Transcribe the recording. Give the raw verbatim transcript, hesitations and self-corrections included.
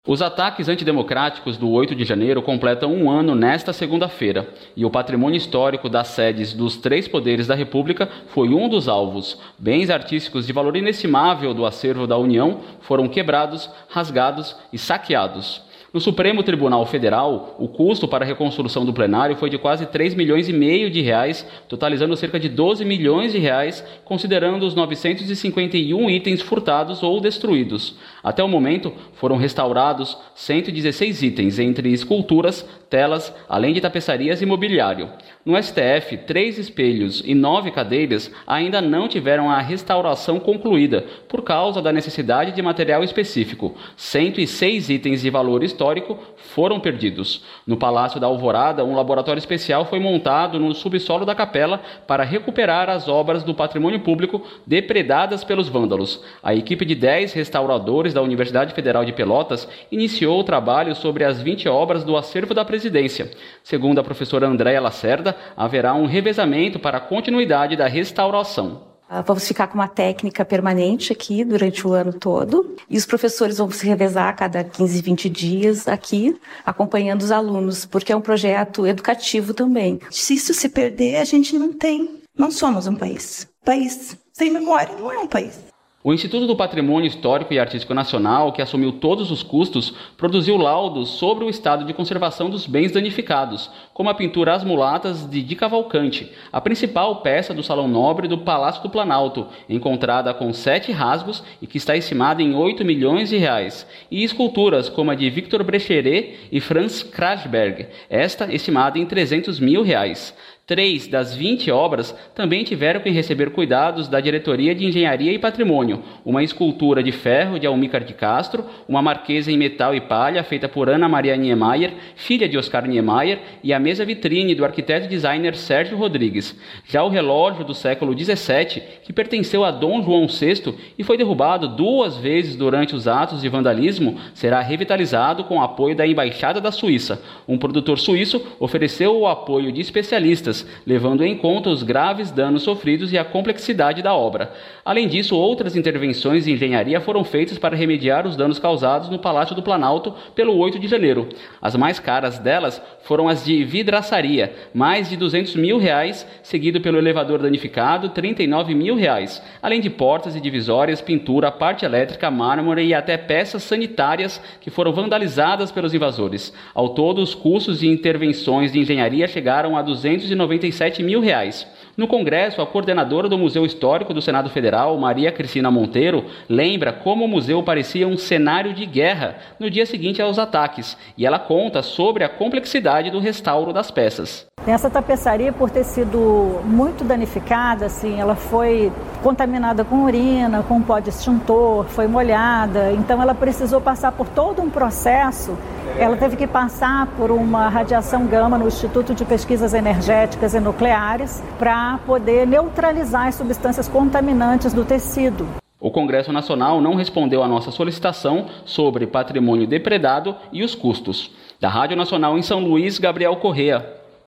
Os ataques antidemocráticos do oito de janeiro completam um ano nesta segunda-feira, e o patrimônio histórico das sedes dos três poderes da República foi um dos alvos. Bens artísticos de valor inestimável do acervo da União foram quebrados, rasgados e saqueados. No Supremo Tribunal Federal, o custo para a reconstrução do plenário foi de quase três milhões e meio de reais, totalizando cerca de doze milhões de reais, considerando os novecentos e cinquenta e um itens furtados ou destruídos. Até o momento, foram restaurados cento e dezesseis itens, entre esculturas, telas, além de tapeçarias e mobiliário. No S T F, três espelhos e nove cadeiras ainda não tiveram a restauração concluída, por causa da necessidade de material específico. cento e seis itens de valor histórico foram perdidos. No Palácio da Alvorada, um laboratório especial foi montado no subsolo da capela para recuperar as obras do patrimônio público depredadas pelos vândalos. A equipe de dez restauradores da Universidade Federal de Pelotas iniciou o trabalho sobre as vinte obras do acervo da presidência. Segundo a professora Andréia Lacerda, haverá um revezamento para a continuidade da restauração. Vamos ficar com uma técnica permanente aqui durante o ano todo e os professores vão se revezar a cada quinze, vinte dias aqui, acompanhando os alunos, porque é um projeto educativo também. Se isso se perder, a gente não tem, não somos um país. País sem memória não é um país. O Instituto do Patrimônio Histórico e Artístico Nacional, que assumiu todos os custos, produziu laudos sobre o estado de conservação dos bens danificados, como a pintura As Mulatas de Di Cavalcanti, a principal peça do Salão Nobre do Palácio do Planalto, encontrada com sete rasgos e que está estimada em oito milhões de reais, e esculturas como a de Victor Brecheret e Franz Krasberg, esta estimada em trezentos mil reais. Três das vinte obras também tiveram que receber cuidados da Diretoria de Engenharia e Patrimônio, uma escultura de ferro de Almícar de Castro, uma marquesa em metal e palha feita por Ana Maria Niemeyer, filha de Oscar Niemeyer, e a mesa vitrine do arquiteto e designer Sérgio Rodrigues. Já o relógio do século dezessete, que pertenceu a Dom João sexto e foi derrubado duas vezes durante os atos de vandalismo, será revitalizado com o apoio da Embaixada da Suíça. Um produtor suíço ofereceu o apoio de especialistas, levando em conta os graves danos sofridos e a complexidade da obra. Além disso, outras intervenções de engenharia foram feitas para remediar os danos causados no Palácio do Planalto pelo oito de janeiro. As mais caras delas foram as de vidraçaria, mais de duzentos mil reais, seguido pelo elevador danificado, trinta e nove mil reais, além de portas e divisórias, pintura, parte elétrica, mármore e até peças sanitárias que foram vandalizadas pelos invasores. Ao todo, os custos de intervenções de engenharia chegaram a duzentos e noventa e sete mil reais. No Congresso, a coordenadora do Museu Histórico do Senado Federal, Maria Cristina Monteiro, lembra como o museu parecia um cenário de guerra no dia seguinte aos ataques, e ela conta sobre a complexidade do restauro das peças. Essa tapeçaria, por ter sido muito danificada, assim, ela foi contaminada com urina, com pó de extintor, foi molhada, então ela precisou passar por todo um processo. Ela teve que passar por uma radiação gama no Instituto de Pesquisas Energéticas e Nucleares para poder neutralizar as substâncias contaminantes do tecido. O Congresso Nacional não respondeu à nossa solicitação sobre patrimônio depredado e os custos. Da Rádio Nacional em São Luís, Gabriel Correa.